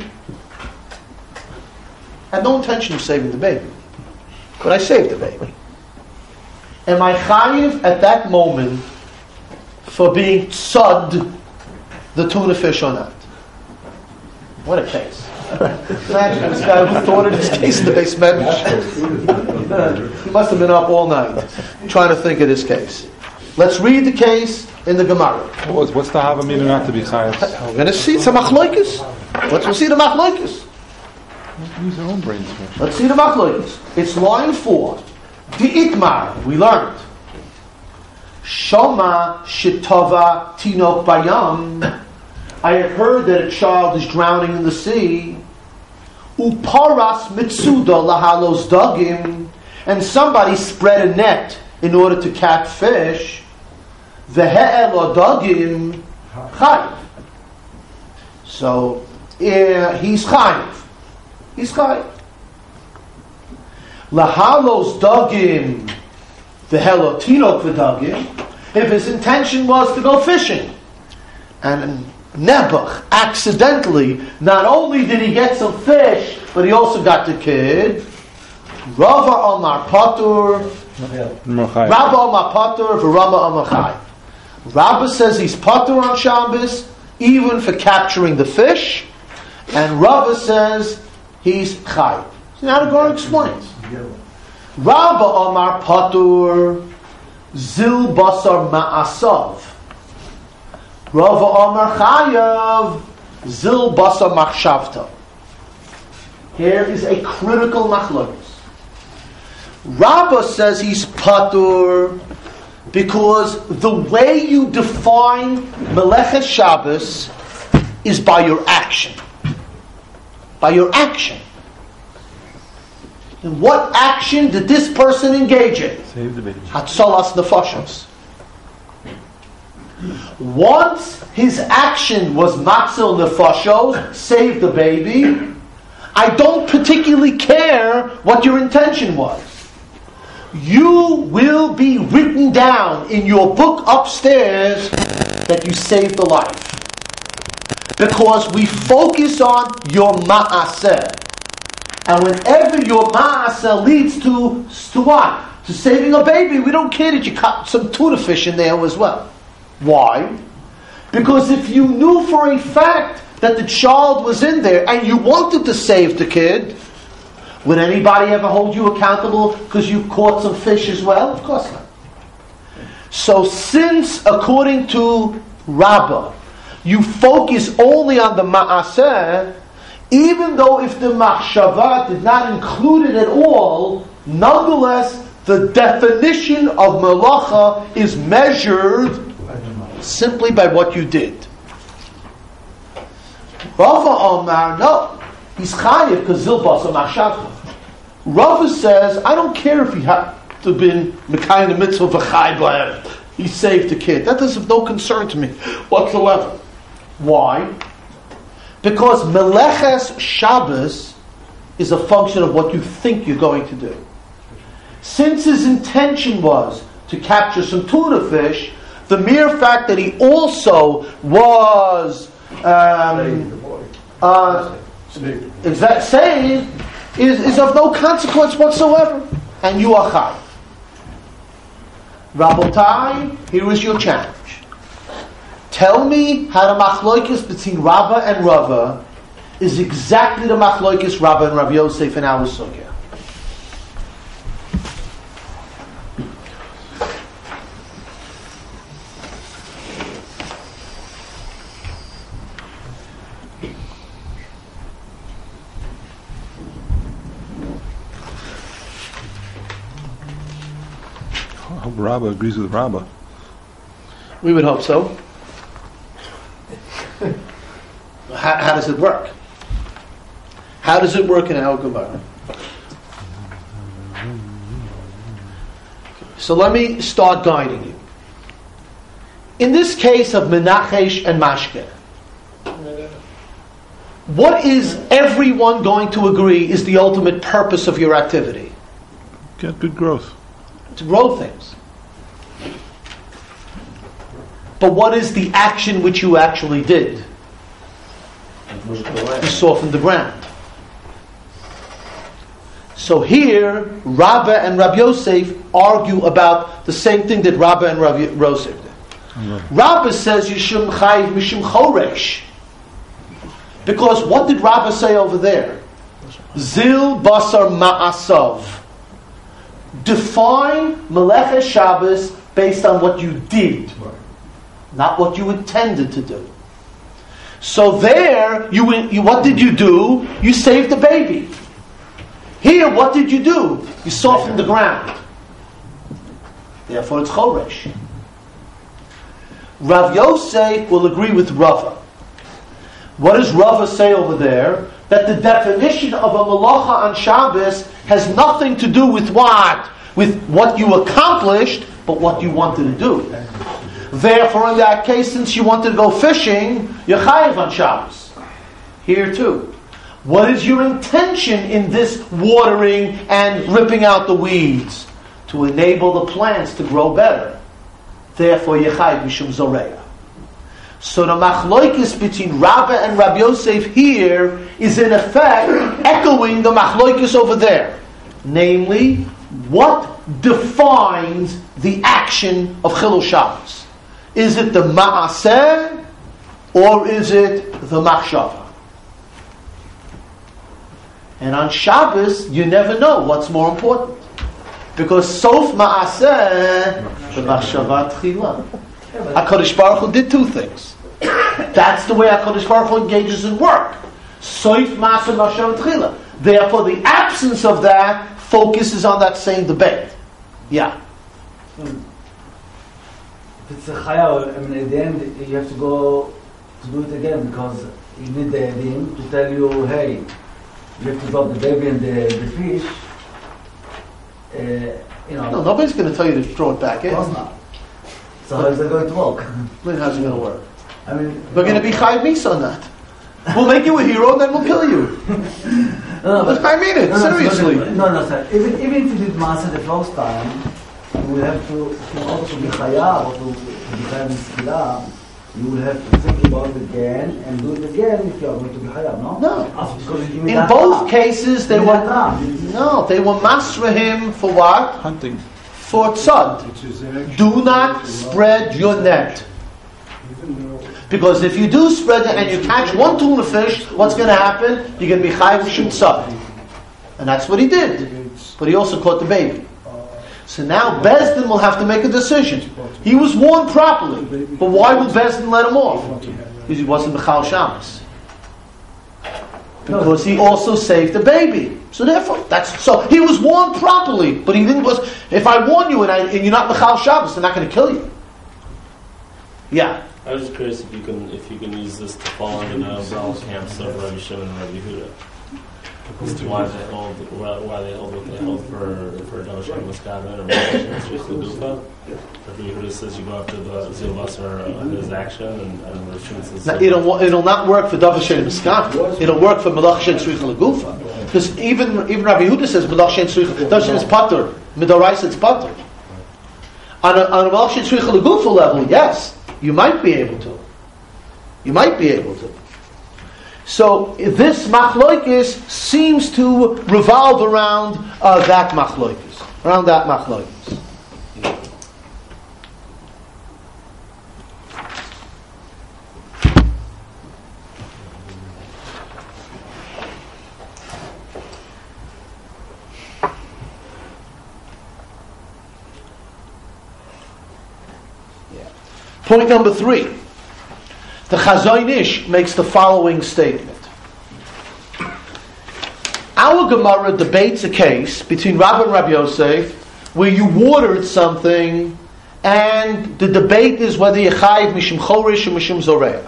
I had no intention of saving the baby, but I saved the baby. Am I chayiv at that moment for being tzad the tuna fish or not? What a case. Imagine this guy who thought of this case in the basement. He must have been up all night trying to think of this case. Let's read the case in the Gemara. What's, what's the Hava meaning not to be chayav? We're going to see some machlokes. Let's we'll see the machlokes. Use your own brains first. Let's see the machlokes. It's line four. The Itmar, we learned. Shoma shitava tinok bayam. I have heard that a child is drowning in the sea. Uparas mitsuda lahalos dagim. And somebody spread a net in order to catch fish. Vehe'el dagim chayiv. So uh, he's chayiv. He's chayiv. Lahalos dagim v'helo tinok v'dagim. If his intention was to go fishing, and Nebuch accidentally, not only did he get some fish, but he also got the kid. Rava Amar Patur, Rabba Amar Patur, v'Rama Amar Chai. Rabba says he's Patur on Shabbos, even for capturing the fish, and Rava says he's Chai. So now the Gemara explains. Rabba Amar Patur, Zil Basar Ma'asav. Rava Amar Chayav, Zil Basar Machshavta. Here is a critical machlokes. Rabba says he's Patur because the way you define Melechet Shabbos is by your action. By your action. And what action did this person engage in? Save the baby. Hatzalas nefashos. Once his action was matzil nefashos, save the baby, I don't particularly care what your intention was. You will be written down in your book upstairs that you saved the life. Because we focus on your ma'aseh. And whenever your ma'aseh leads to, to what? To saving a baby, we don't care that you cut some tuna fish in there as well. Why? Because if you knew for a fact that the child was in there and you wanted to save the kid, would anybody ever hold you accountable because you caught some fish as well? Of course not. So since, according to Rabbah, you focus only on the ma'aseh, even though if the machshava did not include it at all, nonetheless, the definition of melacha is measured simply by what you did. Rava Omar, no, he's chayiv because zilbas or machshava. Rava says, I don't care if he had to have been mekayim the mitzvah v'chai b'ayim. He saved the kid. That is of no concern to me whatsoever. Why? Because Meleches Shabbos is a function of what you think you're going to do. Since his intention was to capture some tuna fish, the mere fact that he also was um, uh, exact saved is, is of no consequence whatsoever. And you are chai. Rabotai, here is your challenge. Tell me how the machlokes between Rabbah and Rava is exactly the machlokes Rabbah and Rav Yosef in our sugya. Rabba agrees with Rabba. We would hope so. how, how does it work? How does it work in our Gemara? So let me start guiding you. In this case of Menachesh and Mashke, what is everyone going to agree is the ultimate purpose of your activity? Get good growth. To grow things. But what is the action which you actually did? You softened the ground. So here, Rabbah and Rabbi Yosef argue about the same thing that Rabbah and Rabbi Yosef did. Mm-hmm. Rabbah says Yishum Chayiv Mishum Choresh. Because what did Rabbah say over there? Zil Basar Ma'asav. Define Melechah Shabbos based on what you did, not what you intended to do. So there, you, you what did you do? You saved the baby. Here, what did you do? You softened the ground. Therefore, it's Choresh. Rav Yosef will agree with Rava. What does Rava say over there? That the definition of a malacha on Shabbos has nothing to do with what? With what you accomplished, but what you wanted to do. Therefore, in that case, since you wanted to go fishing, you're chayiv on Shabbos. Here too. What is your intention in this watering and ripping out the weeds? To enable the plants to grow better. Therefore, you're chayiv mishum zoreya. So the machloikis between Rabbah and Rabbi Yosef here is in effect echoing the machloikis over there. Namely, what defines the action of Chilul Shabbos? Is it the ma'aseh or is it the machshava? And on Shabbos, you never know what's more important. Because sof ma'aseh, the machshava tchila. HaKadosh Baruch Hu did two things. That's the way HaKadosh Baruch Hu engages in work. Soif ma'aseh machshava tchila. Therefore, the absence of that focuses on that same debate. Yeah. If it's a chaya, I mean, at the end, you have to go to do it again because you need the edim to tell you, hey, you have to drop the baby and the, the fish. Uh, you know. No, nobody's going to tell you to throw it back in. Of course not. So how is it going to work? Then how's it going to work? I mean, we're going to be chayiv misa on that. We'll make you a hero and then we'll kill you. no, no, but, I mean it, no, no, seriously. No, no, sir. Even, even if you did Maaseh the first time, you will have to, in order to be chayav or to, to be chayav in Schilah, you will have to think about it again and do it again if you are going to be chayav, no? No. Because you in both time. cases, they were time. no, they were masrahim for what? Hunting. For tzad. Do not spread your net. Because if you do spread it and you catch one tuna fish, what's going to happen? You're going to be chayiv shum tzad. And that's what he did. But he also caught the baby. So now Bezdin will have to make a decision. He was warned properly. But why would Bezdin let him off? Because he wasn't Mechal Shabbos. Because he also saved the baby. So therefore, that's so he was warned properly, but he didn't. Was if I warn you and, I, and you're not Mechal Shabbos, they're not going to kill you. Yeah. I was just curious if you can if you can use this to fall under the umbrella camps of Rabbi Shimon and Rabbi Yehuda. As to why they hold why, why they hold what they hold for for Doshim Muskavan or Rabbi Dufa. Rabbi Yehuda says you go after the Zil Basar on his action, and, and Rabbi Shimon says now, it'll it'll not work for Davar Shein Muskavan. It'll work for Melach Shein Tzricha Legufa. Because even even Rabbi Yehuda says Melach Shein Tzricha Davar Shein is patur. Midoraisa it's patur. On a on a Melach Shein Tzricha Legufa level, yes. You might be able to. You might be able to. So this machloikis seems to revolve around uh, that machloikis, around that machloikis. Point number three. The Chazon Ish makes the following statement. Our Gemara debates a case between Rabbah and Rabbi Yosef where you watered something, and the debate is whether you chayiv mishum chorish or mishum zoreya.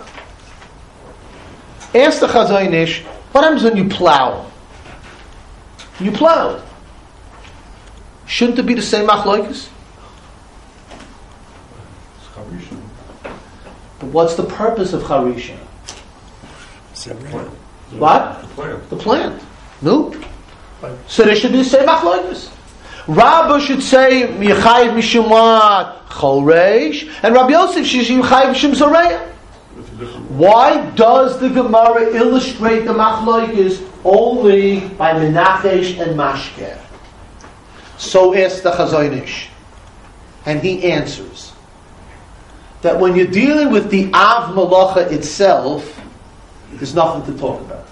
Ask the Chazon Ish, what happens when you plow? You plowed. Shouldn't it be the same machlokes? But what's the purpose of charisha? What? The plant. The plant. No. So there should be the same machlokes. Rabba should say Yechayiv mishum what? Choresh, and Rabbi Yosef should say Yechayiv mishum zoreya. Why does the Gemara illustrate the machlokes only by menachesh and mashker? So asks the Chazon Ish, and he answers that when you're dealing with the Av Malacha itself, there's nothing to talk about.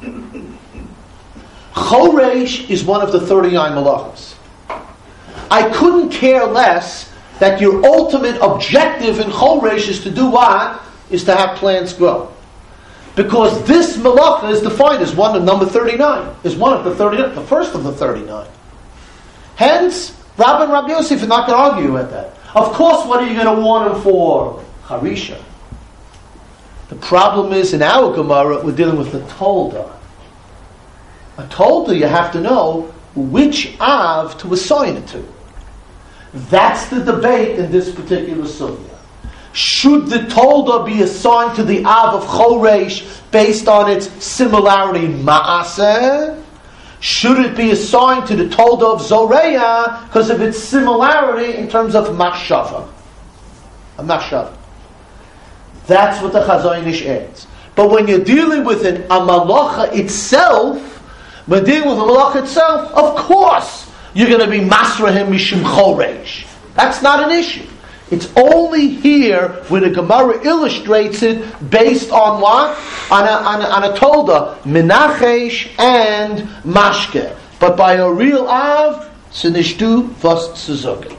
Choresh is one of the thirty-nine malachas. I couldn't care less that your ultimate objective in Choresh is to do what? Is to have plants grow. Because this malacha is defined as one of number thirty-nine, is one of the thirty-nine, the first of the thirty-nine. Hence, Rabbi and Rabbi Yosef are not going to argue with that. Of course, what are you going to warn them for? Harisha. The problem is, in our Gemara, we're dealing with the Tolda. A Tolda, you have to know which Av to assign it to. That's the debate in this particular sugya. Should the Tolda be assigned to the Av of Choresh based on its similarity Ma'aseh? Should it be assigned to the Tolda of Zoreya because of its similarity in terms of Machshava? A Machshava. That's what the Chazon Ish adds. But when you're dealing with an Amalacha itself, when dealing with a Malacha itself, of course you're going to be Masrahim Mishim Choresh. That's not an issue. It's only here where the Gemara illustrates it based on what? On a, on a, on a Tolda, Menachesh and Mashke. But by a real Av, Sinishtu Vas Suzuki.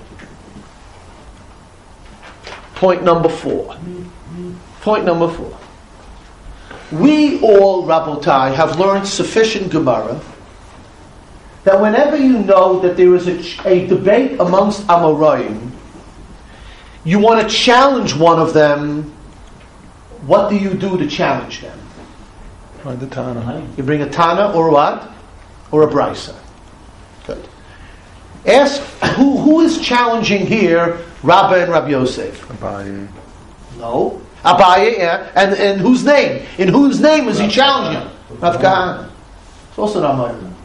Point number four. Point number four. We all, Rabotai, have learned sufficient Gemara that whenever you know that there is a, a debate amongst Amoraim, you want to challenge one of them, what do you do to challenge them? Find the Tana. You bring a Tana or what? Or a Brisa. Good. Ask, who, who is challenging here Rabbi and Rabbi Yosef? Abaye. No. Abaye, yeah. And, and whose name? In whose name is he challenging? Rav Kahana. It's also not mine.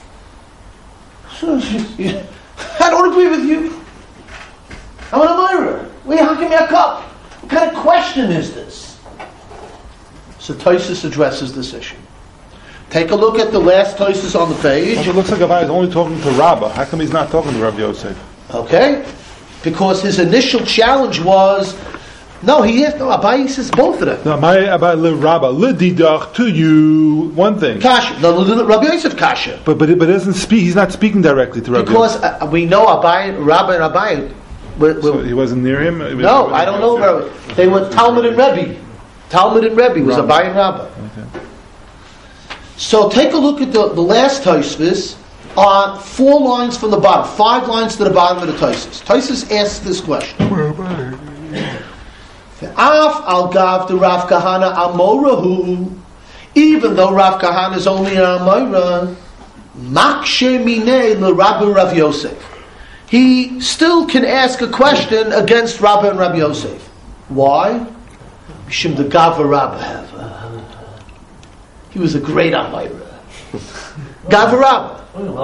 I don't agree with you. I'm an Amira. Wait, how give me a cup? What kind of question is this? So Tosfos addresses this issue. Take a look at the last Tosfos on the page. It looks like Abaye is only talking to Rabbah. How come he's not talking to Rabbi Yosef? Okay. Because his initial challenge was, no, he is, no, Abaye says both of them. No, my Abaye le Rabbah le didach to you. One thing. Kasha. No, Rabbi Yosef Kasha. But but but doesn't speak. He's not speaking directly to Rabbi Because Yosef. uh, we know Abaye, Rabbi and Abaye. Were, So were, he wasn't near him. no, I don't know. Very, they were Talmud and Rebbe. Talmud and Rebbe was Rabbi. Abaye and Rabbi. Okay. So take a look at the, the last Tosfos on four lines from the bottom, five lines to the bottom of the Tosfos. Tosfos asks this question. Af al gav the Rav Kahana Amorahu, even though Rav Kahana is only an Amora, Makshe Minei le Rabbi Rav Yosef. He still can ask a question against Rabbi and Rabbi Yosef. Why? Mishum the Gava Rabbi. He was a great Amora. Gava Rabbi.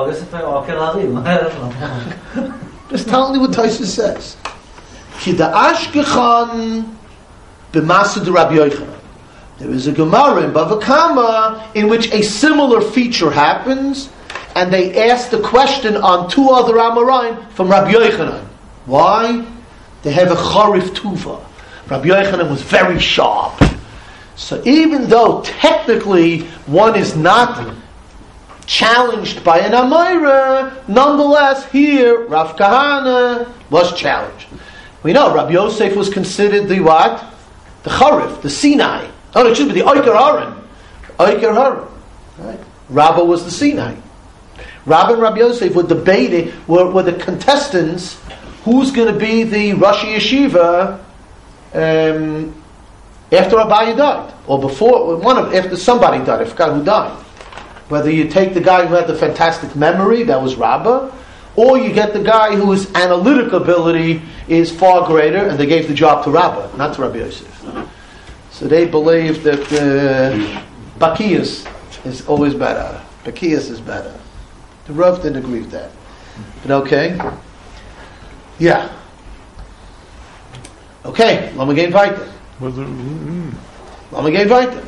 Just telling you what Tosfos says. Ki da'ash gechan b'masad Rabbi Yochanan. There is a Gemara in Bava Kama in which a similar feature happens, and they ask the question on two other Amoraim from Rabbi Yochanan. Why? They have a Charif Tuva. Rabbi Yochanan was very sharp. So even though technically one is not challenged by an Amira, nonetheless here Rav Kahana was challenged. We know Rabbi Yosef was considered the what? The Charif, the Sinai. Oh, it should be the Oiker Haran. Oiker Haran. Right? Rabba was the Sinai. Rabba and Rabbi Yosef were debating, were, were the contestants who's going to be the Rosh Yeshiva um, after Abaye died, or before one of after somebody died. I forgot who died. Whether you take the guy who had the fantastic memory, that was Rabbah, or you get the guy whose analytic ability is far greater, and they gave the job to Rabbah, not to Rabbi Yosef. So they believe that uh, Bakiyas is always better. Bakiyas is better. The Rav didn't agree with that. But okay. Yeah. Okay, lass mich gehen weiter. Lass mich gehen weiter.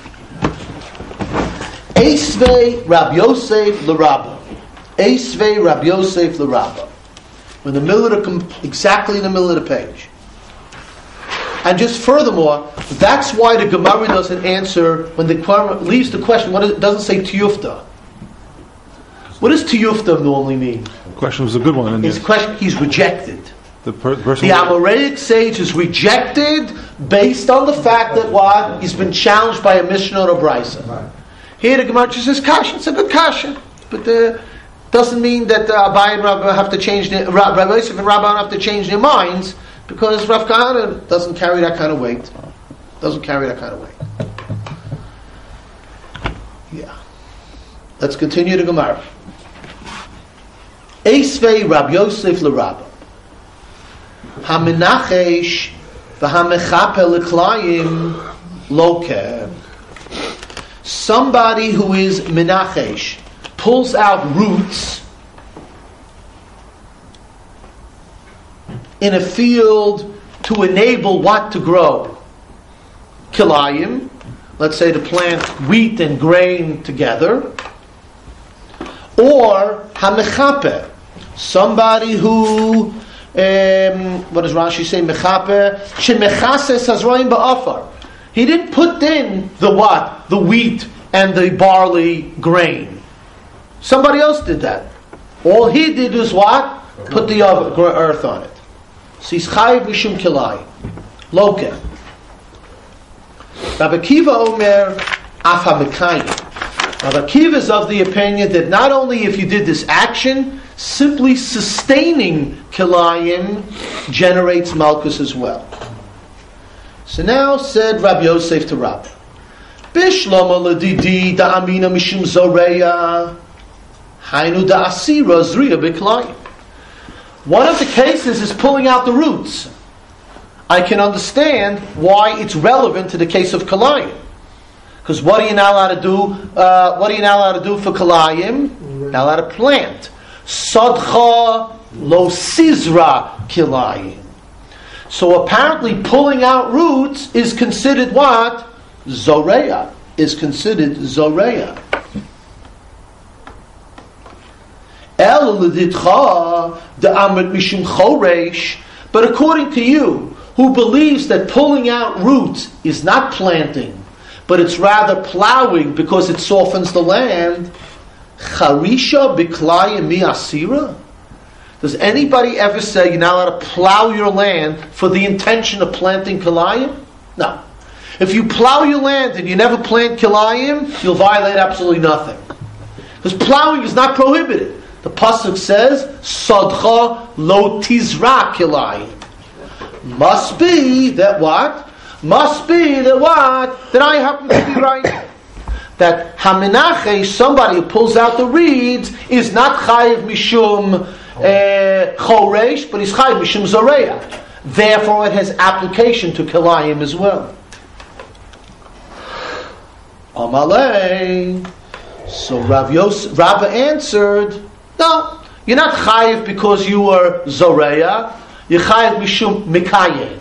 Eisvei Rab Yosef l'Rabba. Eisvei Rab Yosef l'Rabba. In the middle of the, exactly in the middle of the page. And just furthermore, that's why the Gemara doesn't answer when the Gemara leaves the question. What is, it doesn't say tiyufta. What does tiyufta normally mean? The question was a good one. His question, he's rejected. The, per- person the Amoraic sage is rejected based on the fact that what? He's been challenged by a Mishnah or a Brisa. Right. Here the Gemara just says kasha. It's a good kasha. But uh, doesn't mean that uh, Abaye and Rabbi have to change their, Rabbi Yosef and Rabbi have to change their minds, because Rav Kahana doesn't carry that kind of weight. Doesn't carry that kind of weight. Yeah. Let's continue the Gemara. Eisvei Rab Yosef l'Rabba. Hamenachesh v'hamechape l'klayim loke. Somebody who is menachesh pulls out roots in a field to enable what to grow? Kilayim. Let's say to plant wheat and grain together. Or hamechape. Somebody who, um, what does Rashi say? Mechape. Shemechases hazroim ba'afar. He didn't put in the what? The wheat and the barley grain. Somebody else did that. All he did was what? Put the earth on it. So he's chayiv mishum kilai. Loke. Rabbi Akiva Omer af hamekayim. Rabbi Akiva is of the opinion that not only if you did this action, simply sustaining kilayim generates malchus as well. So now said Rabbi Yosef to Rabbi, Bishlama ledidi da amina mishum zoreya hainu da asira zriya b'kilayim. One of the cases is pulling out the roots. I can understand why it's relevant to the case of kilayim. Because what are you not allowed to do? Uh, what are you not allowed to do for kilayim? Not allowed to plant. Sadcha lo sizra kilayim. So apparently pulling out roots is considered what? Zoreya. Is considered Zoreya. El l'ditcha de'amrit mishum choresh. But according to you, who believes that pulling out roots is not planting, but it's rather plowing because it softens the land, charisha b'klayim mi asira? Does anybody ever say you're not allowed to plow your land for the intention of planting kilayim? No. If you plow your land and you never plant kilayim, you'll violate absolutely nothing. Because plowing is not prohibited. The pasuk says, "Sadcha lo tizra kilayim." Must be that what? Must be that what? That I happen to be right. That hamenache, somebody who pulls out the reeds, is not chayiv mishum uh, choresh, but is chayiv mishum zoreya. Therefore, it has application to kilayim as well. Amalei. So Rav Yos, Rav answered, no, you're not chayiv because you were zoreya. You're chayiv mishum mikayeh.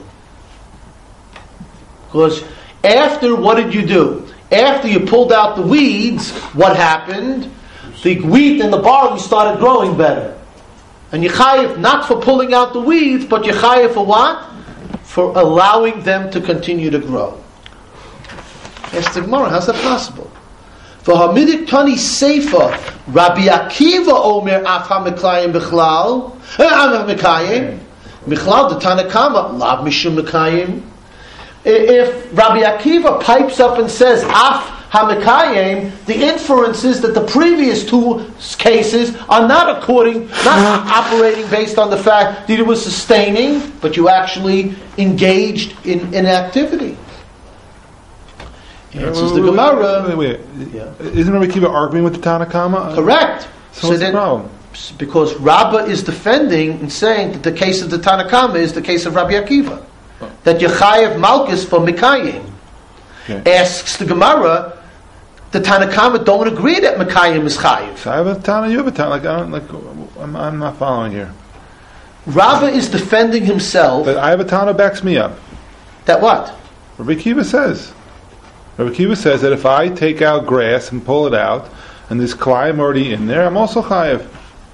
Because after, what did you do? After you pulled out the weeds, what happened? The wheat and the barley started growing better. And you're chayiv not for pulling out the weeds, but you're chayiv for what? For allowing them to continue to grow. Ask the Gemara, how's that possible? For Hamidik Tani Seifa, Rabbi Akiva Omer Af HaMekayim Bichlal, Am HaMekayim, Michlal the Tanakama, Lav Mishum Mekayim. If Rabbi Akiva pipes up and says Af hamekayim, the inference is that the previous two cases are not according, not operating based on the fact that it was sustaining, but you actually engaged in, in activity. Answers the Gemara. Wait, wait, wait. Yeah. Isn't Rabbi Akiva arguing with the Tanakama? Correct. So, what's the problem? Because Rabbah is defending and saying that the case of the Tanakama is the case of Rabbi Akiva. Oh. That Yechayev Malkus for Mikayim. Okay. Asks the Gemara, the Tanakama don't agree that Mikayim is Chayev. So I have a Tana, you have a Tana. Like, I don't, like, I'm, I'm not following here. Rabbah is defending himself. But I have a Tana backs me up. That what? Rabbi Akiva says. Rabbi Akiva says that if I take out grass and pull it out, and there's Kalayim already in there, I'm also Chayev.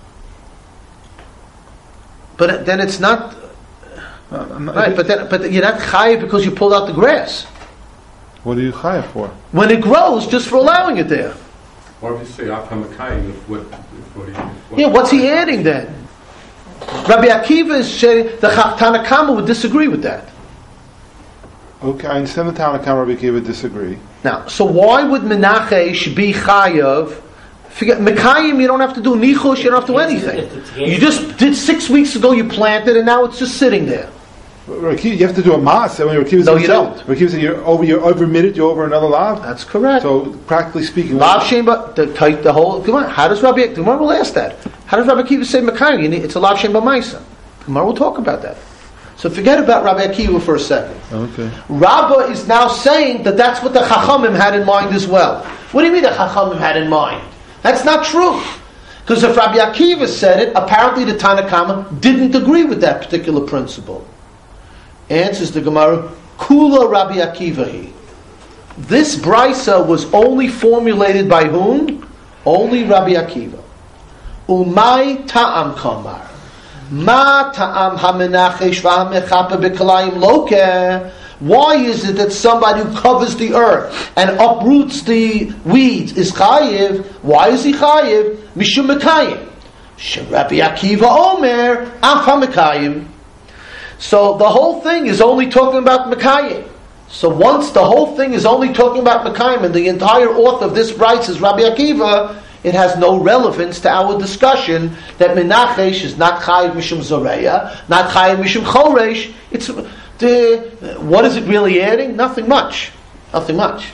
But then it's not... Uh, I'm not- Right, but then, but you're not Chayev because you pulled out the grass. What are you Chayev for? When it grows, just for allowing it there. Or if you say Achamakayim, if what, if what, he- what Yeah, what's he adding then? Rabbi Akiva is saying the Tanakama would disagree with that. Okay, I understand the Tanakama, Rabbi Akiva disagree. Now, so why would Menachesh be Chayav? Forget Mekayim, you don't have to do Nichush, you don't have to do anything. You just did six weeks ago, you planted, and now it's just sitting there. Rabbi Akiva, you have to do a mass. I mean, Rabbi Akiva No, says- you don't. Rabbi Akiva says you're over, you're over a minute, you're over another lav. That's correct. So, practically speaking, Lav Shemba, the type, the whole. Come on, how does Rabbi? The Gemara will ask that. How does Rabbi Akiva say Mekayim? You need- It's a Lav Shemba Maisa. The Gemara will talk about that. So forget about Rabbi Akiva for a second. okay. Rabbah is now saying that that's what the Chachamim had in mind as well. What do you mean the Chachamim had in mind? That's not true. Because if Rabbi Akiva said it, apparently the Tanakama didn't agree with that particular principle. Answers the Gemara, Kula Rabbi Akiva. This brisa was only formulated by whom? Only Rabbi Akiva. Umay ta'am kamar. Ma ta'am hamenachesh v'hamechape b'kalayim loke. Why is it that somebody who covers the earth and uproots the weeds is chayiv? Why is he chayiv? Mishum mekayim. Rabbi Akiva Omer af hamekayim. So the whole thing is only talking about mekayim. So once the whole thing is only talking about mekayim, and the entire author of this writes is Rabbi Akiva, it has no relevance to our discussion that Menachesh is not chayiv mishum zoreya, not chayiv mishum choresh. It's the, what is it really adding? Nothing much. Nothing much.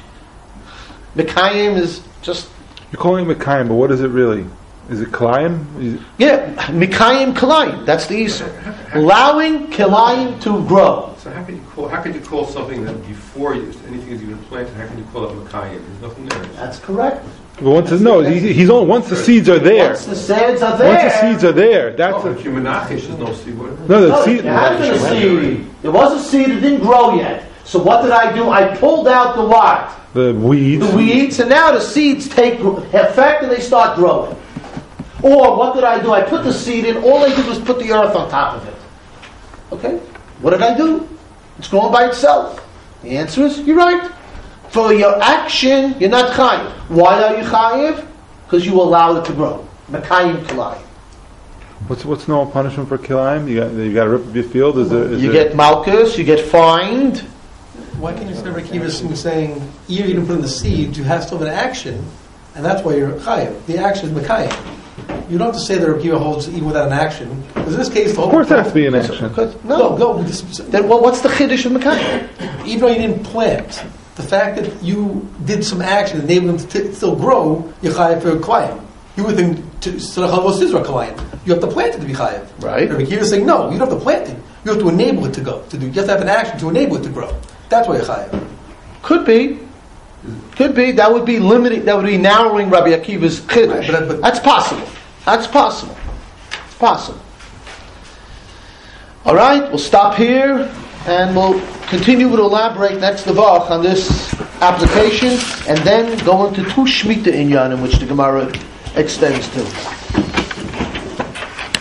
Mekayim is just... You're calling it Mekayim, but what is it really? Is it Kalayim? Is it- Yeah, Mekayim Kalayim. That's the Yisur. Allowing Kalayim to grow. So how can you call how can you call something that before you, anything is even planted? How can you call it Makayim? There's nothing there. That's correct. But once the, no, he, he's only once the seeds are there. Once the seeds are there... Once the seeds are there, that's Oh, a, if you menachish, there's no seed. What? no. The No, seed. there has been a seed. There was a seed, it didn't grow yet. So what did I do? I pulled out the what? The weeds. The weeds, and now the seeds take effect and they start growing. Or what did I do? I put the seed in, all I did was put the earth on top of it. Okay? What did I do? It's growing by itself. The answer is, you're right. For your action, you're not chayiv. Why are you chayiv? Because you allowed it to grow. Mekayim kalayim. What's what's normal punishment for Kilayim? You got you got to rip up your field. Is there? Is You there, get malchus, you get fined. Why can't you say Rabbi Akiva is saying, even if you didn't put in the seed, you have to have an action, and that's why you're chayiv. The action is mekayim. You don't have to say that Rabbi Akiva holds even without an action. Because in this case, the whole Of course, there has to be an action. No, No, go. Just, Then well, what's the chiddush of mekayim? even though you didn't plant, the fact that you did some action that enabled them to t- still grow, you're chayiv for kalayim. You would think to Tzarachavos Israel kalayim. You have to plant it to be chayiv. Right. Rabbi Akiva is saying, no, you don't have to plant it. You have to enable it to go. To do. You have to have an action to enable it to grow. That's why you're chayiv. Could be. Could be. That would be limiting, that would be narrowing Rabbi Akiva's chiddush. Right, but- but- That's possible. That's possible. It's possible. All right, we'll stop here and we'll continue to elaborate next Devach on this application and then go into two Shemitah Inyan in which the Gemara extends to.